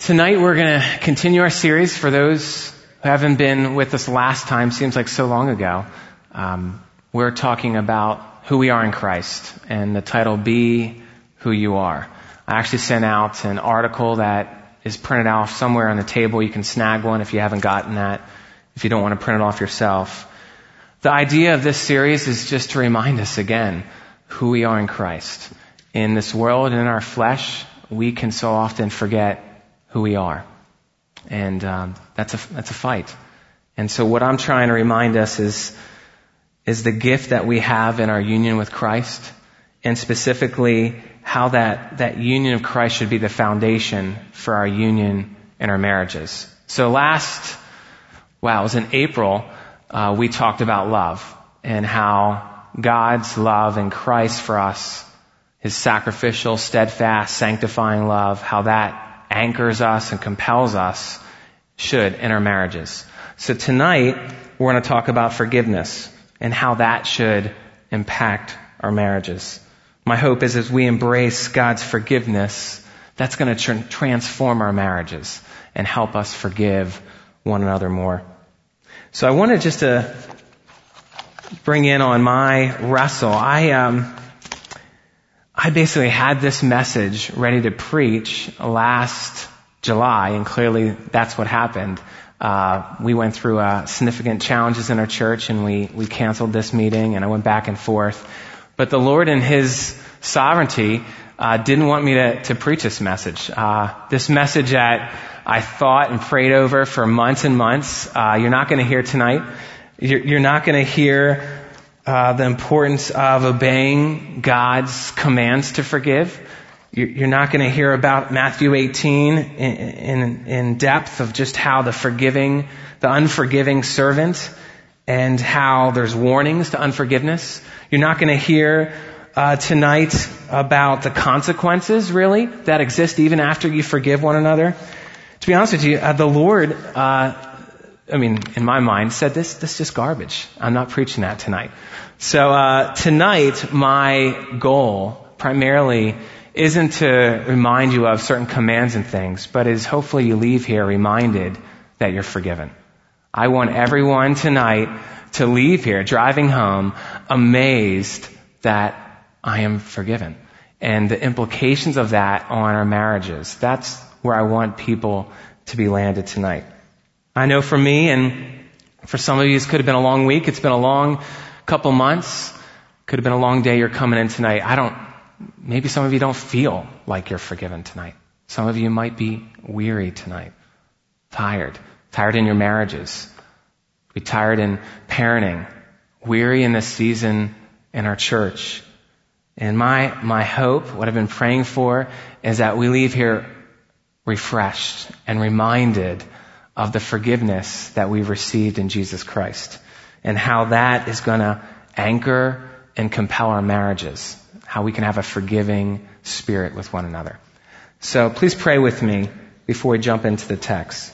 Tonight we're going to continue our series. For those who haven't been with us last time, seems like so long ago, we're talking about who we are in Christ, and the title, Be Who You Are. I actually sent out an article that is printed off somewhere on the table. You can snag one if you haven't gotten that, if you don't want to print it off yourself. The idea of this series is just to remind us again who we are in Christ. In this world and in our flesh, we can so often forget who we are. And that's a fight. And so what I'm trying to remind us is the gift that we have in our union with Christ, and specifically how that union of Christ should be the foundation for our union in our marriages. So it was in April, we talked about love and how God's love in Christ for us, His sacrificial, steadfast, sanctifying love, how that anchors us and compels us in our marriages. So tonight, we're going to talk about forgiveness and how that should impact our marriages. My hope is as we embrace God's forgiveness, that's going to transform our marriages and help us forgive one another more. So I wanted just to bring in on my wrestle. I basically had this message ready to preach last July, and clearly that's what happened. We went through significant challenges in our church, and we canceled this meeting, and I went back and forth. But the Lord in His sovereignty didn't want me to preach this message. This message that I thought and prayed over for months and months, you're not going to hear tonight. You're not going to hear the importance of obeying God's commands to forgive. You're not going to hear about Matthew 18 in depth of just how the unforgiving servant, and how there's warnings to unforgiveness. You're not going to hear tonight about the consequences, really, that exist even after you forgive one another. To be honest with you, the Lord, in my mind, said this is just garbage. I'm not preaching that tonight. So tonight, my goal primarily isn't to remind you of certain commands and things, but is hopefully you leave here reminded that you're forgiven. I want everyone tonight to leave here driving home amazed that I am forgiven. And the implications of that on our marriages, that's where I want people to be landed tonight. I know for me, and for some of you, this could have been a long week. It's been a long couple months. Could have been a long day you're coming in tonight. Maybe some of you don't feel like you're forgiven tonight. Some of you might be weary tonight. Tired in your marriages. Be tired in parenting. Weary in this season in our church. And my hope, what I've been praying for, is that we leave here refreshed and reminded of the forgiveness that we've received in Jesus Christ, and how that is going to anchor and compel our marriages, how we can have a forgiving spirit with one another. So please pray with me before we jump into the text.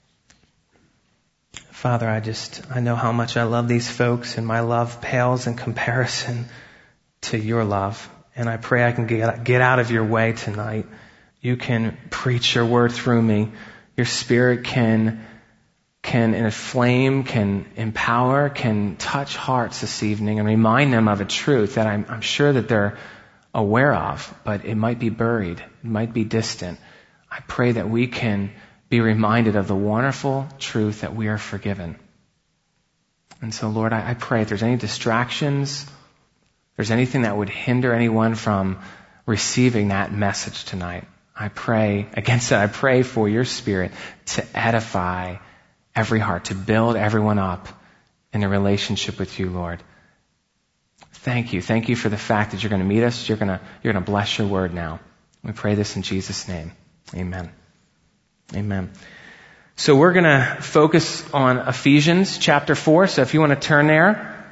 Father, I know how much I love these folks, and my love pales in comparison to your love. And I pray I can get out of your way tonight. You can preach your word through me. Your Spirit can inflame, can empower, can touch hearts this evening and remind them of a truth that I'm sure that they're aware of, but it might be buried, it might be distant. I pray that we can be reminded of the wonderful truth that we are forgiven. And so, Lord, I pray if there's any distractions, if there's anything that would hinder anyone from receiving that message tonight, I pray against that. I pray for your Spirit to edify every heart, to build everyone up in a relationship with you, Lord. Thank you. Thank you for the fact that you're going to meet us. You're going to bless your word now. We pray this in Jesus' name. Amen. Amen. So we're going to focus on Ephesians chapter 4. So if you want to turn there,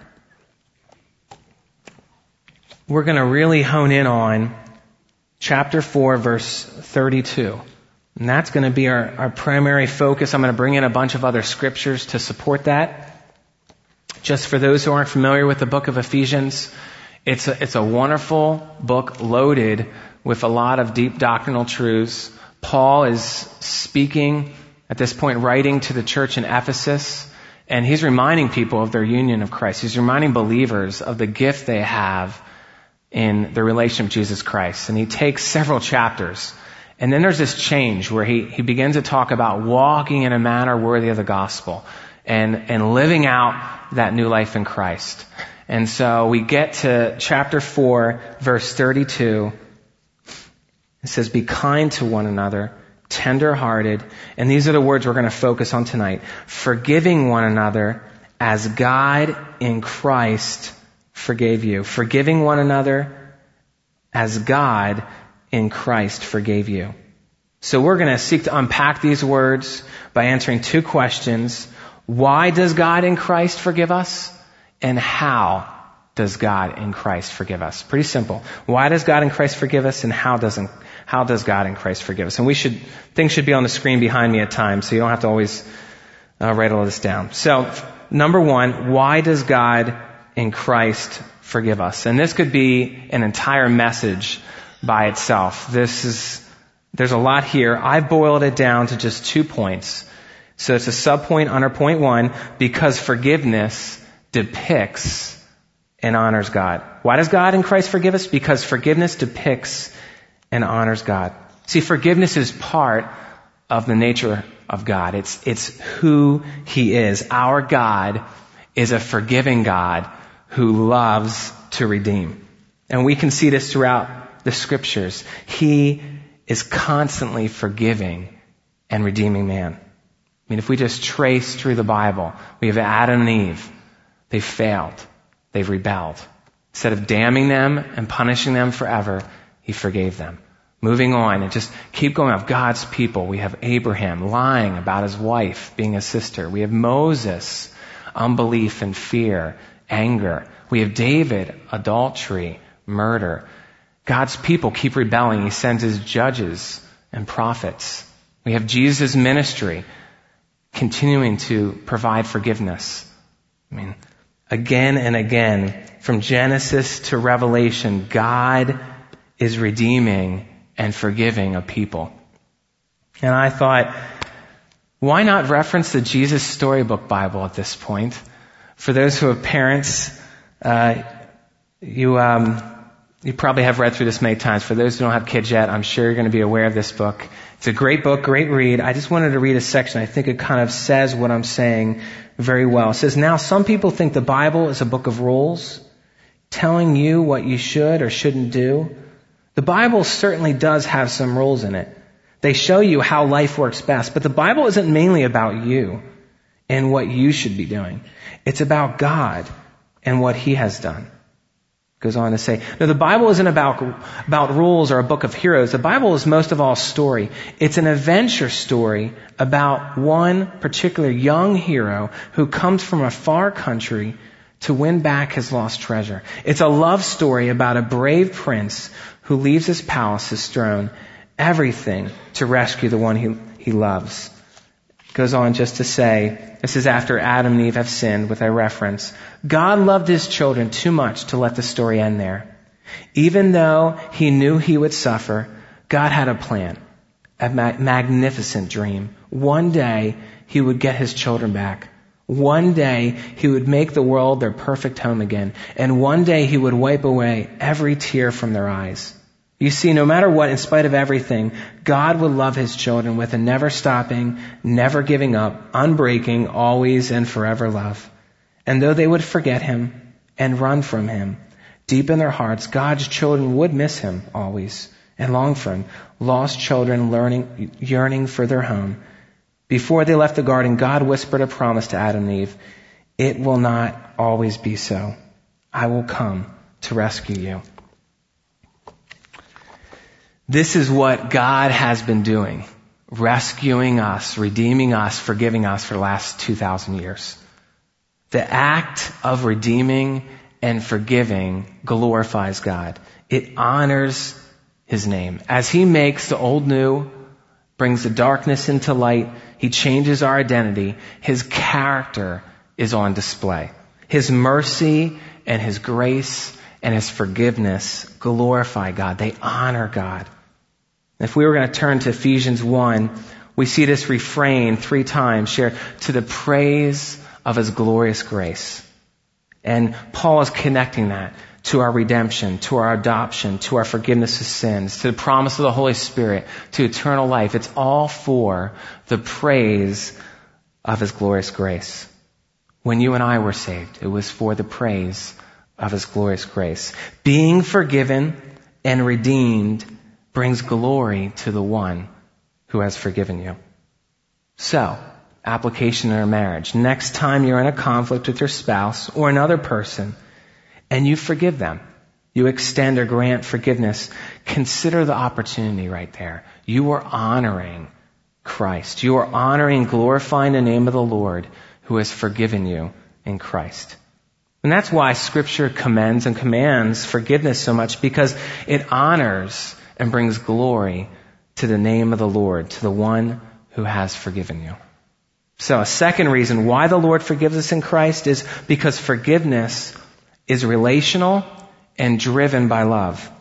we're going to really hone in on chapter 4, verse 32. And that's going to be our primary focus. I'm going to bring in a bunch of other scriptures to support that. Just for those who aren't familiar with the book of Ephesians, it's a wonderful book loaded with a lot of deep doctrinal truths, Paul is speaking at this point, writing to the church in Ephesus, and he's reminding people of their union of Christ. He's reminding believers of the gift they have in the relation of Jesus Christ. And he takes several chapters. And then there's this change where he begins to talk about walking in a manner worthy of the gospel and living out that new life in Christ. And so we get to chapter 4, verse 32. It says, "Be kind to one another, tender-hearted," and these are the words we're going to focus on tonight, "forgiving one another as God in Christ forgave you." Forgiving one another as God in Christ forgave you. So we're going to seek to unpack these words by answering two questions. Why does God in Christ forgive us? And how does God in Christ forgive us? Pretty simple. Why does God in Christ forgive us, and how does God in Christ forgive us? And things should be on the screen behind me at times, so you don't have to always write all this down. So, number one, why does God in Christ forgive us? And this could be an entire message by itself. There's a lot here. I've boiled it down to just 2 points. So it's a sub-point under point 1, because forgiveness depicts and honors God. Why does God in Christ forgive us? Because forgiveness depicts and honors God. See, forgiveness is part of the nature of God. It's who He is. Our God is a forgiving God who loves to redeem. And we can see this throughout the Scriptures. He is constantly forgiving and redeeming man. I mean, if we just trace through the Bible, we have Adam and Eve. They failed. They've rebelled. Instead of damning them and punishing them forever, He forgave them. Moving on and just keep going of God's people. We have Abraham lying about his wife being a sister. We have Moses, unbelief and fear, anger. We have David, adultery, murder. God's people keep rebelling. He sends His judges and prophets. We have Jesus' ministry continuing to provide forgiveness. I mean, again and again, from Genesis to Revelation, God is redeeming and forgiving a people. And I thought, why not reference the Jesus Storybook Bible at this point? For those who have parents, you probably have read through this many times. For those who don't have kids yet, I'm sure you're going to be aware of this book. It's a great book, great read. I just wanted to read a section. I think it kind of says what I'm saying very well. It says, "Now some people think the Bible is a book of rules, telling you what you should or shouldn't do. The Bible certainly does have some rules in it. They show you how life works best. But the Bible isn't mainly about you and what you should be doing. It's about God and what He has done." Goes on to say, no, the Bible isn't about rules or a book of heroes. The Bible is most of all story. It's an adventure story about one particular young hero who comes from a far country to win back his lost treasure. It's a love story about a brave prince who leaves his palace, his throne, everything to rescue the one he loves. Goes on just to say, this is after Adam and Eve have sinned, with a reference. God loved His children too much to let the story end there. Even though He knew He would suffer, God had a plan, a magnificent dream. One day He would get His children back. One day He would make the world their perfect home again. And one day He would wipe away every tear from their eyes. You see, no matter what, in spite of everything, God would love His children with a never stopping, never giving up, unbreaking, always and forever love. And though they would forget Him and run from Him, deep in their hearts, God's children would miss Him always and long for Him. Lost children yearning for their home. Before they left the garden, God whispered a promise to Adam and Eve. It will not always be so. I will come to rescue you. This is what God has been doing, rescuing us, redeeming us, forgiving us for the last 2,000 years. The act of redeeming and forgiving glorifies God. It honors His name. As He makes the old new, brings the darkness into light, He changes our identity. His character is on display. His mercy and His grace and His forgiveness glorify God. They honor God. If we were going to turn to Ephesians 1, we see this refrain 3 times, share, to the praise of his glorious grace. And Paul is connecting that to our redemption, to our adoption, to our forgiveness of sins, to the promise of the Holy Spirit, to eternal life. It's all for the praise of his glorious grace. When you and I were saved, it was for the praise of his glorious grace. Being forgiven and redeemed brings glory to the one who has forgiven you. So, application in our marriage. Next time you're in a conflict with your spouse or another person and you forgive them, you extend or grant forgiveness, consider the opportunity right there. You are honoring Christ. You are honoring, glorifying the name of the Lord who has forgiven you in Christ. And that's why Scripture commends and commands forgiveness so much, because it honors and brings glory to the name of the Lord, to the one who has forgiven you. So a second reason why the Lord forgives us in Christ is because forgiveness is relational and driven by love.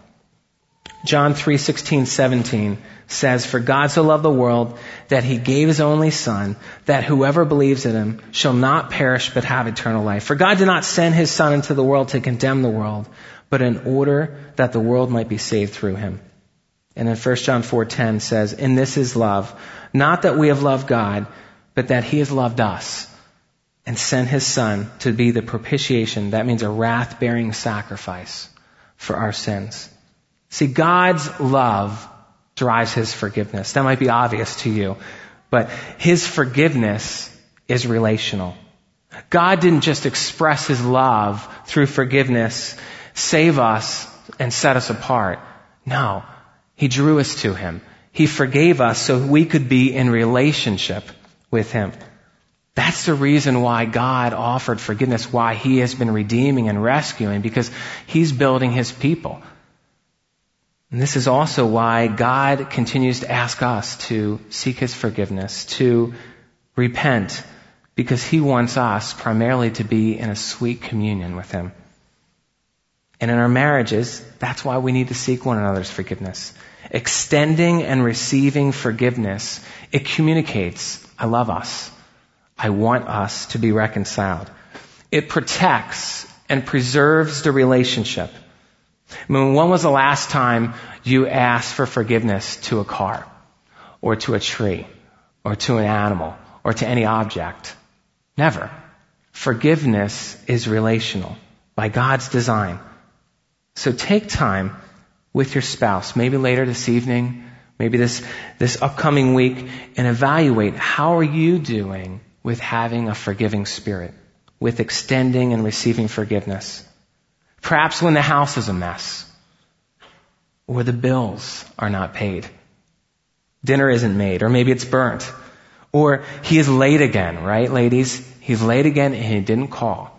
John 3:16-17 says, "For God so loved the world that he gave his only Son, that whoever believes in him shall not perish but have eternal life. For God did not send his Son into the world to condemn the world, but in order that the world might be saved through him." And in 1 John 4:10 says, "And this is love, not that we have loved God, but that he has loved us and sent his Son to be the propitiation," that means a wrath-bearing sacrifice, "for our sins." See, God's love drives his forgiveness. That might be obvious to you, but his forgiveness is relational. God didn't just express his love through forgiveness, save us, and set us apart. No, he drew us to him. He forgave us so we could be in relationship with him. That's the reason why God offered forgiveness, why he has been redeeming and rescuing, because he's building his people. And this is also why God continues to ask us to seek his forgiveness, to repent, because he wants us primarily to be in a sweet communion with him. And in our marriages, that's why we need to seek one another's forgiveness. Extending and receiving forgiveness, it communicates, I love us. I want us to be reconciled. It protects and preserves the relationship. I mean, when was the last time you asked for forgiveness to a car, or to a tree, or to an animal, or to any object? Never. Forgiveness is relational by God's design. So take time with your spouse, maybe later this evening, maybe this upcoming week, and evaluate, how are you doing with having a forgiving spirit, with extending and receiving forgiveness? Perhaps when the house is a mess, or the bills are not paid, dinner isn't made, or maybe it's burnt, or he is late again, right, ladies? He's late again and he didn't call.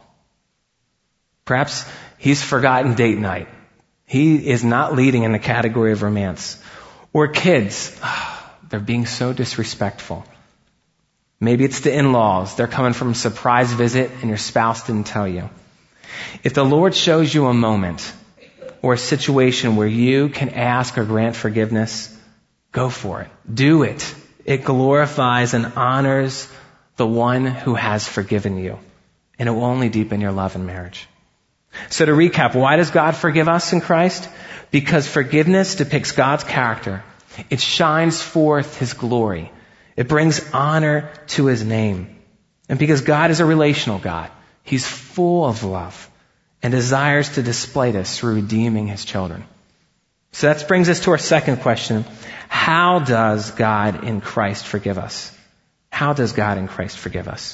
Perhaps he's forgotten date night. He is not leading in the category of romance. Or kids, they're being so disrespectful. Maybe it's the in-laws. They're coming from a surprise visit and your spouse didn't tell you. If the Lord shows you a moment or a situation where you can ask or grant forgiveness, go for it. Do it. It glorifies and honors the one who has forgiven you. And it will only deepen your love in marriage. So to recap, why does God forgive us in Christ? Because forgiveness depicts God's character. It shines forth his glory. It brings honor to his name. And because God is a relational God, he's full of love and desires to display this through redeeming his children. So that brings us to our second question. How does God in Christ forgive us? How does God in Christ forgive us?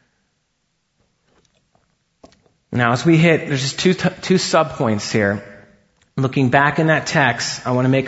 Now, as we hit, there's just two sub-points here. Looking back in that text, I want to make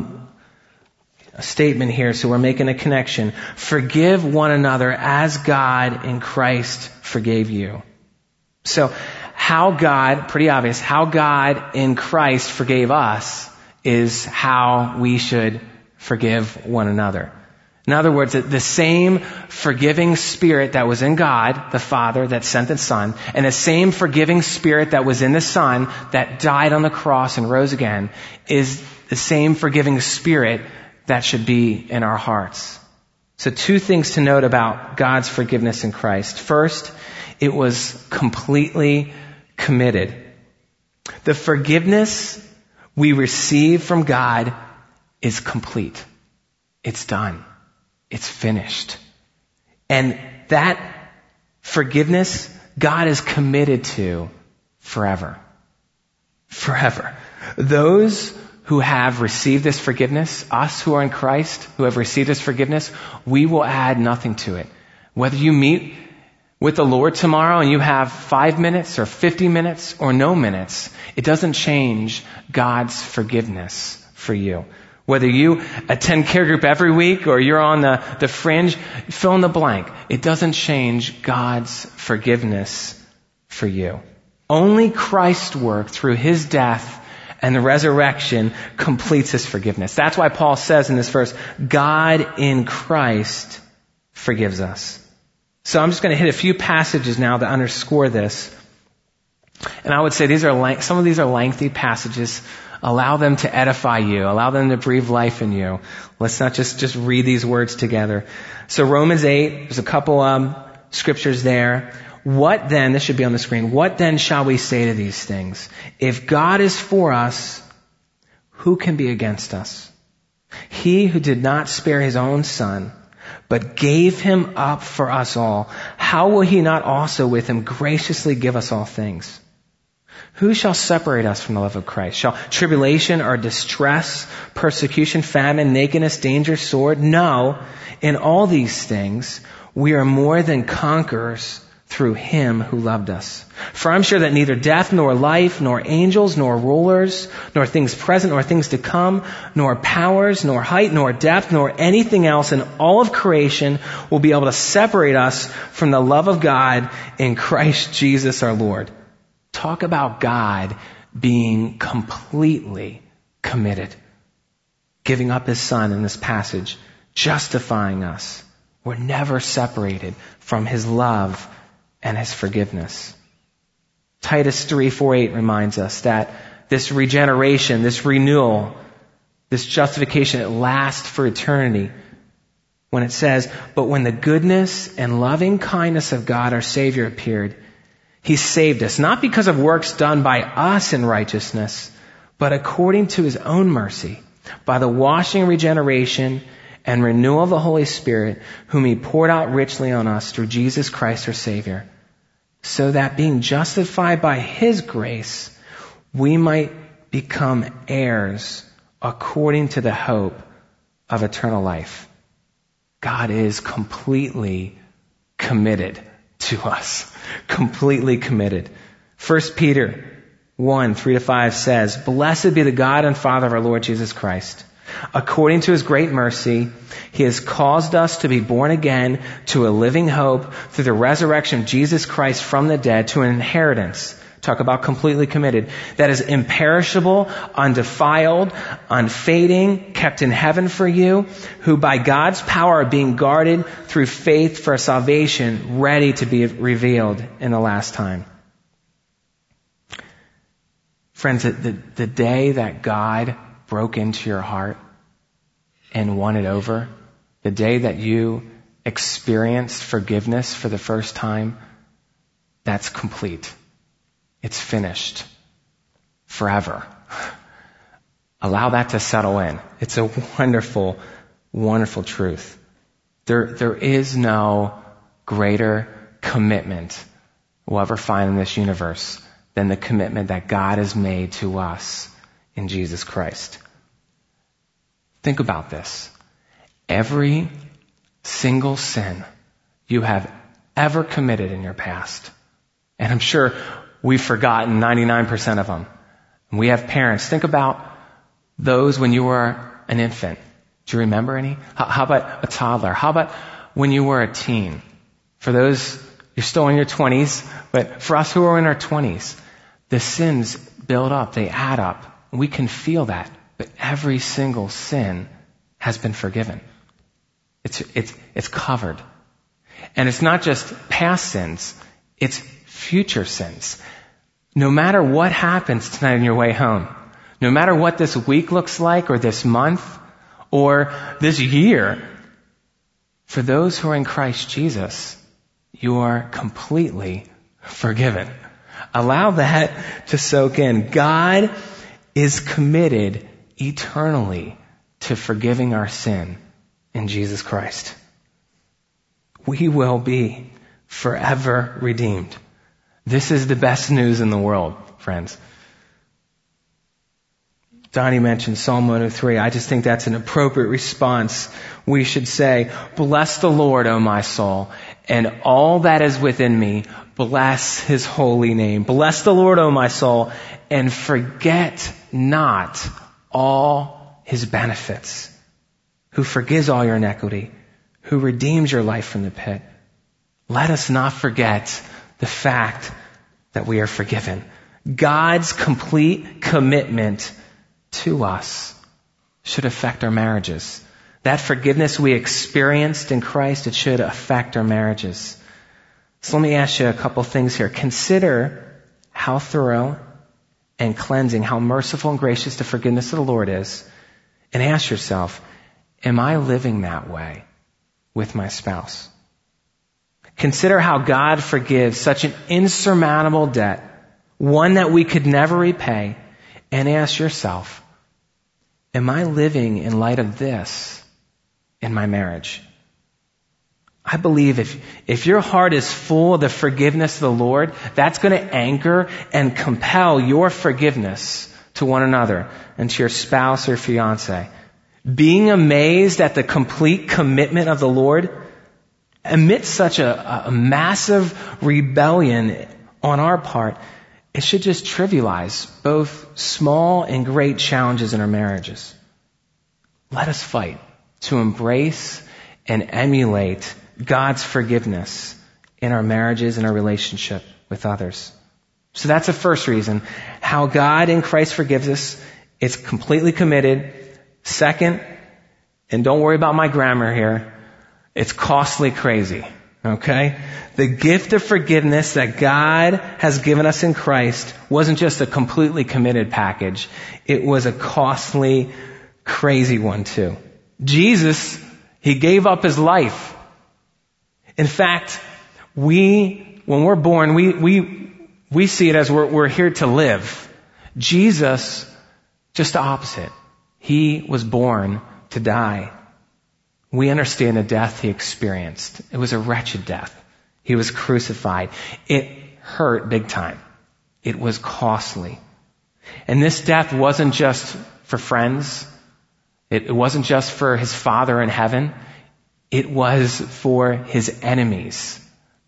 a statement here, so we're making a connection. Forgive one another as God in Christ forgave you. So, how God, pretty obvious, how God in Christ forgave us is how we should forgive one another. In other words, the same forgiving spirit that was in God, the Father, that sent the Son, and the same forgiving spirit that was in the Son that died on the cross and rose again, is the same forgiving spirit that should be in our hearts. So 2 things to note about God's forgiveness in Christ. First, it was completely committed. The forgiveness we receive from God is complete. It's done. It's finished. And that forgiveness, God is committed to forever. Forever. Those who have received this forgiveness, us who are in Christ, who have received this forgiveness, we will add nothing to it. Whether you meet with the Lord tomorrow and you have 5 minutes or 50 minutes or no minutes, it doesn't change God's forgiveness for you. Whether you attend care group every week or you're on the fringe, fill in the blank. It doesn't change God's forgiveness for you. Only Christ's work through his death and the resurrection completes his forgiveness. That's why Paul says in this verse, God in Christ forgives us. So I'm just going to hit a few passages now to underscore this. And I would say some of these are lengthy passages. Allow them to edify you. Allow them to breathe life in you. Let's not just read these words together. So Romans 8, there's a couple scriptures there. What then, this should be on the screen, what then shall we say to these things? If God is for us, who can be against us? He who did not spare his own son, but gave him up for us all, how will he not also with him graciously give us all things? Who shall separate us from the love of Christ? Shall tribulation or distress, persecution, famine, nakedness, danger, sword? No, in all these things we are more than conquerors through him who loved us. For I'm sure that neither death, nor life, nor angels, nor rulers, nor things present, nor things to come, nor powers, nor height, nor depth, nor anything else in all of creation will be able to separate us from the love of God in Christ Jesus our Lord. Talk about God being completely committed. Giving up his son in this passage, justifying us. We're never separated from his love and his forgiveness. Titus 3:4-8 reminds us that this regeneration, this renewal, this justification, it lasts for eternity. When it says, but when the goodness and loving kindness of God our Savior appeared, he saved us, not because of works done by us in righteousness, but according to his own mercy, by the washing and regeneration and renewal of the Holy Spirit, whom he poured out richly on us through Jesus Christ our Savior, so that being justified by his grace, we might become heirs according to the hope of eternal life. God is completely committed to us. Completely committed. 1 Peter 1:3-5 says, Blessed be the God and Father of our Lord Jesus Christ. According to his great mercy, he has caused us to be born again to a living hope through the resurrection of Jesus Christ from the dead to an inheritance. Talk about completely committed. That is imperishable, undefiled, unfading, kept in heaven for you, who by God's power are being guarded through faith for salvation, ready to be revealed in the last time. Friends, the day that God broke into your heart and won it over, the day that you experienced forgiveness for the first time, that's complete. It's finished. Forever. Allow that to settle in. It's a wonderful, wonderful truth. There is no greater commitment we'll ever find in this universe than the commitment that God has made to us in Jesus Christ. Think about this. Every single sin you have ever committed in your past, and I'm sure we've forgotten 99% of them. And we have parents. Think about those when you were an infant. Do you remember any? How about a toddler? How about when you were a teen? For those, you're still in your 20s, but for us who are in our 20s, the sins build up, they add up. We can feel that, but every single sin has been forgiven. It's covered. And it's not just past sins, it's future sins. No matter what happens tonight on your way home, no matter what this week looks like or this month or this year. For those who are in Christ Jesus, you are completely forgiven. Allow that to soak in. God is committed eternally to forgiving our sin in Jesus Christ. We will be forever redeemed. This is the best news in the world, friends. Donnie mentioned Psalm 103. I just think that's an appropriate response. We should say, "Bless the Lord, O my soul, and all that is within me, bless his holy name. Bless the Lord, O my soul, and forget not all his benefits, who forgives all your iniquity, who redeems your life from the pit." Let us not forget the fact that we are forgiven. God's complete commitment to us should affect our marriages. That forgiveness we experienced in Christ, it should affect our marriages. So let me ask you a couple things here. Consider how thorough and cleansing, how merciful and gracious the forgiveness of the Lord is. And ask yourself, am I living that way with my spouse? Consider how God forgives such an insurmountable debt, one that we could never repay, and ask yourself, am I living in light of this in my marriage? I believe if your heart is full of the forgiveness of the Lord, that's going to anchor and compel your forgiveness to one another and to your spouse or fiance. Being amazed at the complete commitment of the Lord amidst such a massive rebellion on our part, it should just trivialize both small and great challenges in our marriages. Let us fight to embrace and emulate God's forgiveness in our marriages and our relationship with others. So that's the first reason. How God in Christ forgives us. It's completely committed. Second, and don't worry about my grammar here, it's costly crazy. Okay? The gift of forgiveness that God has given us in Christ wasn't just a completely committed package. It was a costly, crazy one too. Jesus, he gave up his life. In fact, when we're born, we see it as we're here to live. Jesus, just the opposite. He was born to die. We understand the death he experienced. It was a wretched death. He was crucified. It hurt big time. It was costly. And this death wasn't just for friends. It wasn't just for his Father in heaven. It was for his enemies.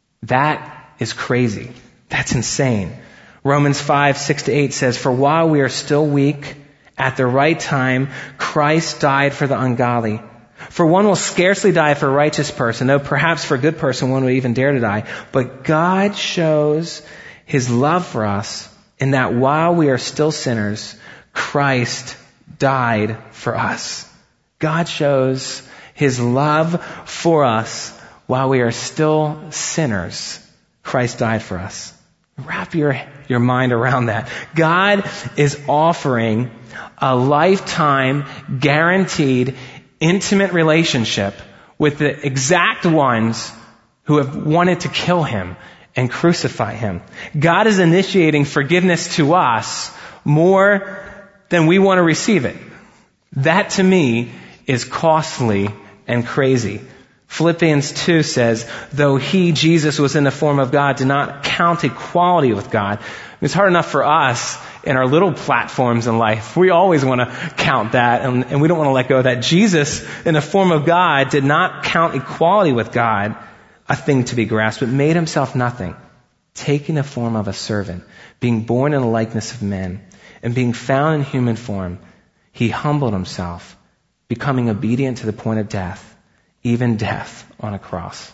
That is crazy. That's insane. Romans 5:6-8 says, "For while we are still weak, at the right time, Christ died for the ungodly. For one will scarcely die for a righteous person, though perhaps for a good person one would even dare to die. But God shows his love for us in that while we are still sinners, Christ died for us." God shows his love for us while we are still sinners. Christ died for us. Wrap your mind around that. God is offering a lifetime guaranteed intimate relationship with the exact ones who have wanted to kill him and crucify him. God is initiating forgiveness to us more than we want to receive it. That to me is costly and crazy. Philippians 2 says, though he, Jesus, was in the form of God, did not count equality with God. It's hard enough for us in our little platforms in life. We always want to count that, and we don't want to let go of that. Jesus, in the form of God, did not count equality with God a thing to be grasped, but made himself nothing, taking the form of a servant, being born in the likeness of men, and being found in human form, he humbled himself, becoming obedient to the point of death, even death on a cross.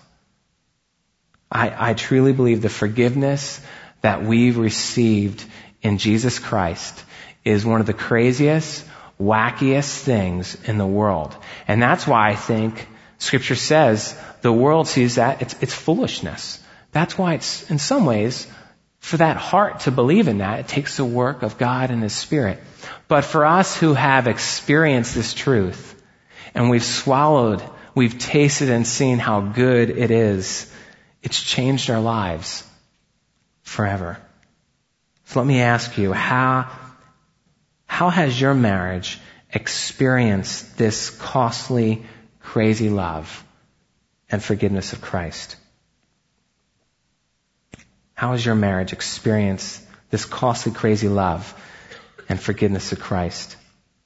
I truly believe the forgiveness that we've received in Jesus Christ is one of the craziest, wackiest things in the world. And that's why I think Scripture says the world sees that it's foolishness. That's why it's, in some ways, for that heart to believe in that, it takes the work of God and His Spirit. But for us who have experienced this truth, and we've swallowed, we've tasted and seen how good it is, it's changed our lives forever. So let me ask you, how has your marriage experienced this costly, crazy love and forgiveness of Christ? How has your marriage experienced this costly, crazy love and forgiveness of Christ?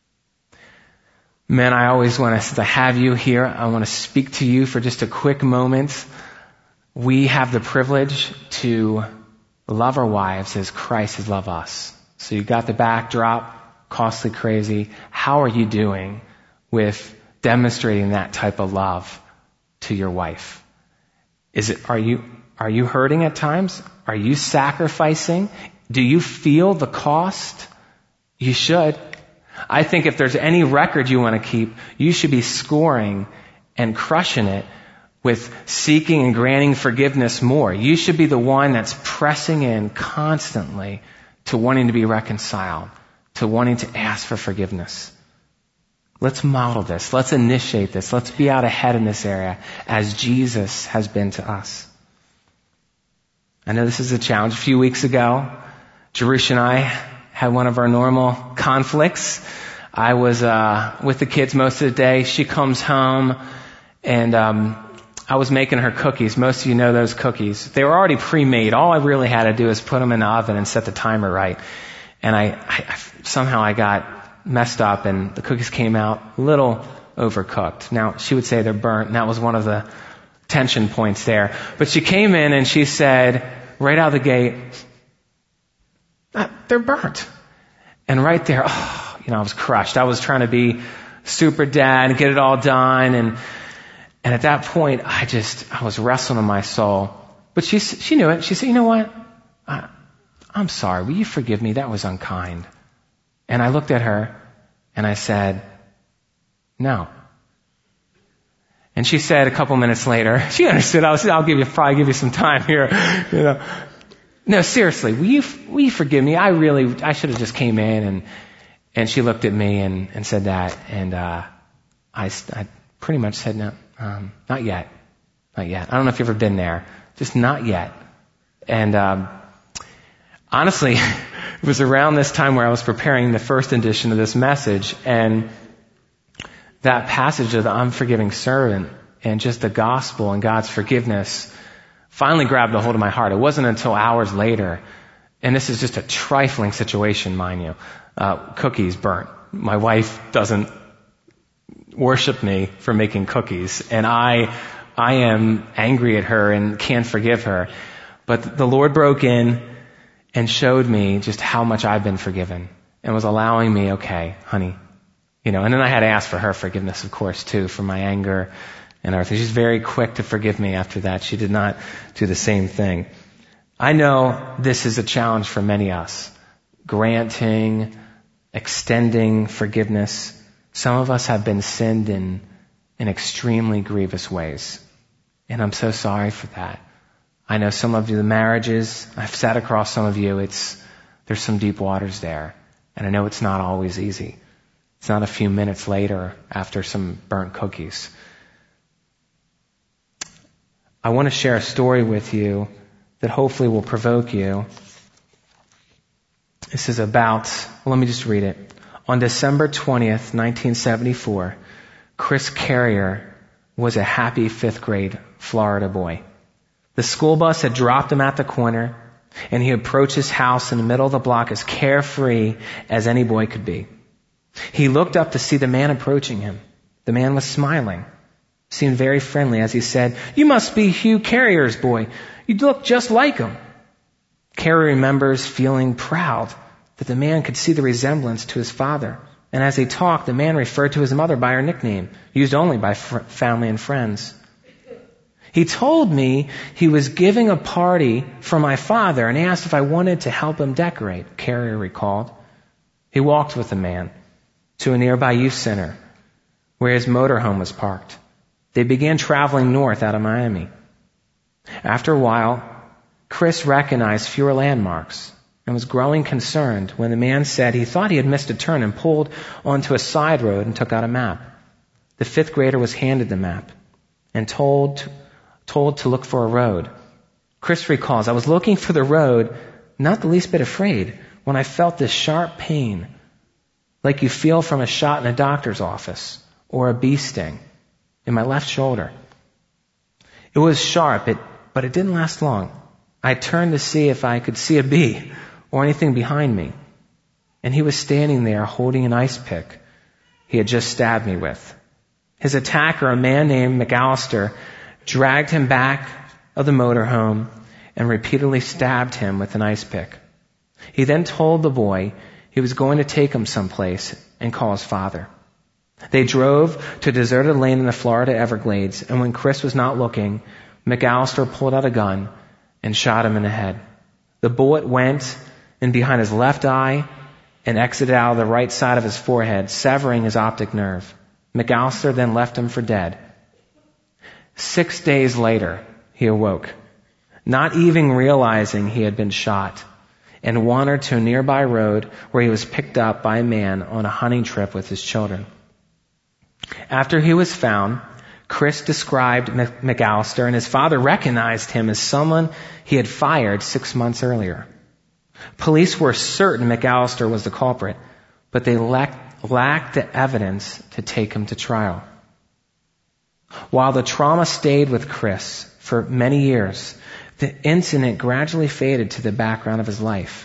Men, I always want to, since I have you here, I want to speak to you for just a quick moment. We have the privilege to love our wives as Christ has loved us. So you got the backdrop, costly, crazy. How are you doing with demonstrating that type of love to your wife? Are you hurting at times? Are you sacrificing? Do you feel the cost? You should. I think if there's any record you want to keep, you should be scoring and crushing it with seeking and granting forgiveness more. You should be the one that's pressing in constantly to wanting to be reconciled, to wanting to ask for forgiveness. Let's model this. Let's initiate this. Let's be out ahead in this area as Jesus has been to us. I know this is a challenge. A few weeks ago, Jerusha and I had one of our normal conflicts. I was with the kids most of the day. She comes home, and I was making her cookies. Most of you know those cookies. They were already pre-made. All I really had to do is put them in the oven and set the timer right. And I somehow I got messed up, and the cookies came out a little overcooked. Now, she would say they're burnt, and that was one of the tension points there. But she came in and she said, right out of the gate, they're burnt. And right there, I was crushed. I was trying to be super dad and get it all done. And at that point, I was wrestling in my soul. But she knew it. She said, you know what? I'm sorry. Will you forgive me? That was unkind. And I looked at her and I said, no. And she said a couple minutes later, she understood. I'll probably give you some time here. No, seriously, will you forgive me? I should have just came in. And she looked at me and said that. And I pretty much said, no, not yet. Not yet. I don't know if you've ever been there. Just not yet. And honestly, it was around this time where I was preparing the first edition of this message, and that passage of the unforgiving servant and just the gospel and God's forgiveness finally grabbed a hold of my heart. It wasn't until hours later, and this is just a trifling situation, mind you. Cookies burnt. My wife doesn't worship me for making cookies, and I am angry at her and can't forgive her. But the Lord broke in and showed me just how much I've been forgiven and was allowing me, okay, honey, and then I had to ask for her forgiveness, of course, too, for my anger and everything. She's very quick to forgive me after that. She did not do the same thing. I know this is a challenge for many of us. Granting, extending forgiveness. Some of us have been sinned in extremely grievous ways. And I'm so sorry for that. I know some of you, the marriages, I've sat across some of you, there's some deep waters there. And I know it's not always easy. It's not a few minutes later after some burnt cookies. I want to share a story with you that hopefully will provoke you. This is let me just read it. On December 20th, 1974, Chris Carrier was a happy 5th grade Florida boy. The school bus had dropped him at the corner, and he approached his house in the middle of the block as carefree as any boy could be. He looked up to see the man approaching him. The man was smiling, seemed very friendly as he said, "You must be Hugh Carrier's boy. You look just like him." Carrier remembers feeling proud that the man could see the resemblance to his father. And as they talked, the man referred to his mother by her nickname, used only by family and friends. "He told me he was giving a party for my father and asked if I wanted to help him decorate," Carrier recalled. He walked with the man to a nearby youth center where his motorhome was parked. They began traveling north out of Miami. After a while, Chris recognized fewer landmarks and was growing concerned when the man said he thought he had missed a turn and pulled onto a side road and took out a map. The 5th grader was handed the map and told to look for a road. Chris recalls, I was looking for the road, not the least bit afraid, when I felt this sharp pain, like you feel from a shot in a doctor's office or a bee sting in my left shoulder. It was sharp, but it didn't last long. I turned to see if I could see a bee or anything behind me. And he was standing there holding an ice pick he had just stabbed me with. His attacker, a man named McAllister, dragged him back of the motorhome and repeatedly stabbed him with an ice pick. He then told the boy he was going to take him someplace and call his father. They drove to a deserted lane in the Florida Everglades, and when Chris was not looking, McAllister pulled out a gun and shot him in the head. The bullet went in behind his left eye and exited out of the right side of his forehead, severing his optic nerve. McAllister then left him for dead. 6 days later, he awoke, not even realizing he had been shot, and wandered to a nearby road where he was picked up by a man on a hunting trip with his children. After he was found, Chris described McAllister, and his father recognized him as someone he had fired 6 months earlier. Police were certain McAllister was the culprit, but they lacked the evidence to take him to trial. While the trauma stayed with Chris for many years, the incident gradually faded to the background of his life.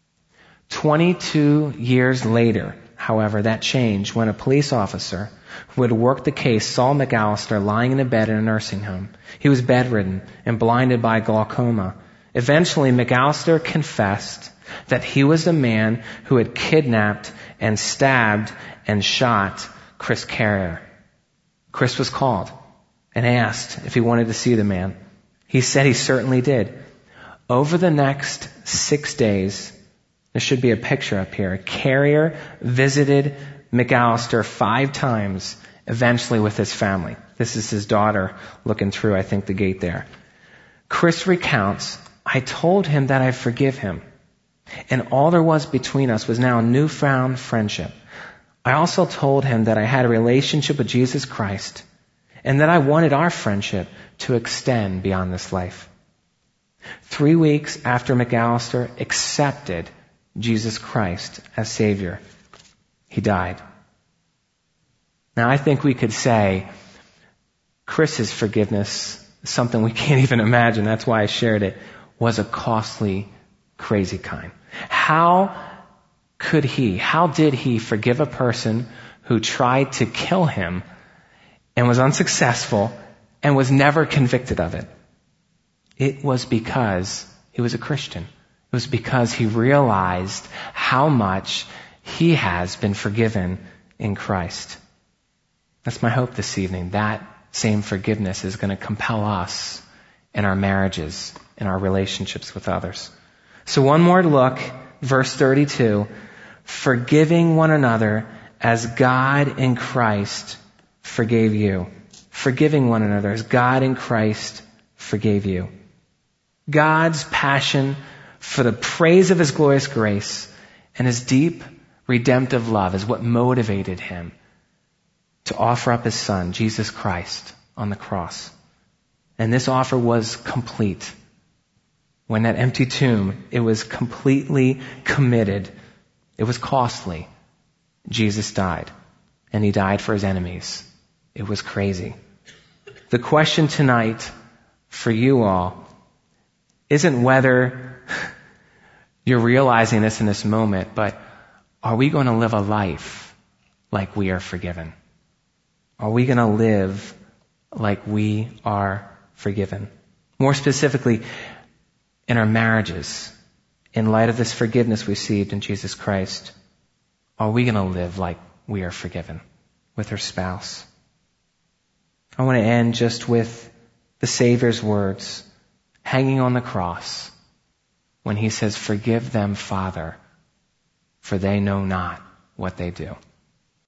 22 years later, however, that changed when a police officer who had worked the case saw McAllister lying in a bed in a nursing home. He was bedridden and blinded by glaucoma. Eventually, McAllister confessed that he was the man who had kidnapped and stabbed and shot Chris Carrier. Chris was called and asked if he wanted to see the man. He said he certainly did. Over the next 6 days, there should be a picture up here. Carrier visited McAllister 5 times, eventually with his family. This is his daughter looking through, I think, the gate there. Chris recounts, I told him that I forgive him, and all there was between us was now a newfound friendship. I also told him that I had a relationship with Jesus Christ, and that I wanted our friendship to extend beyond this life. 3 weeks after McAllister accepted Jesus Christ as Savior, he died. Now, I think we could say Chris's forgiveness, something we can't even imagine, that's why I shared it, was a costly, crazy kind. How did he forgive a person who tried to kill him and was unsuccessful and was never convicted of it? It was because he was a Christian. It was because he realized how much he has been forgiven in Christ. That's my hope this evening. That same forgiveness is going to compel us in our marriages, in our relationships with others. So one more look, verse 32, forgiving one another as God in Christ forgave you. Forgiving one another as God in Christ forgave you. God's passion for the praise of His glorious grace and His deep redemptive love is what motivated Him to offer up His Son, Jesus Christ, on the cross. And this offer was complete. When that empty tomb, it was completely committed. It was costly. Jesus died. And He died for His enemies. It was crazy. The question tonight for you all isn't whether you're realizing this in this moment, but are we going to live a life like we are forgiven? Are we going to live like we are forgiven? More specifically, in our marriages, in light of this forgiveness received in Jesus Christ, are we going to live like we are forgiven with our spouse? I want to end just with the Savior's words hanging on the cross when He says, "Forgive them, Father, for they know not what they do."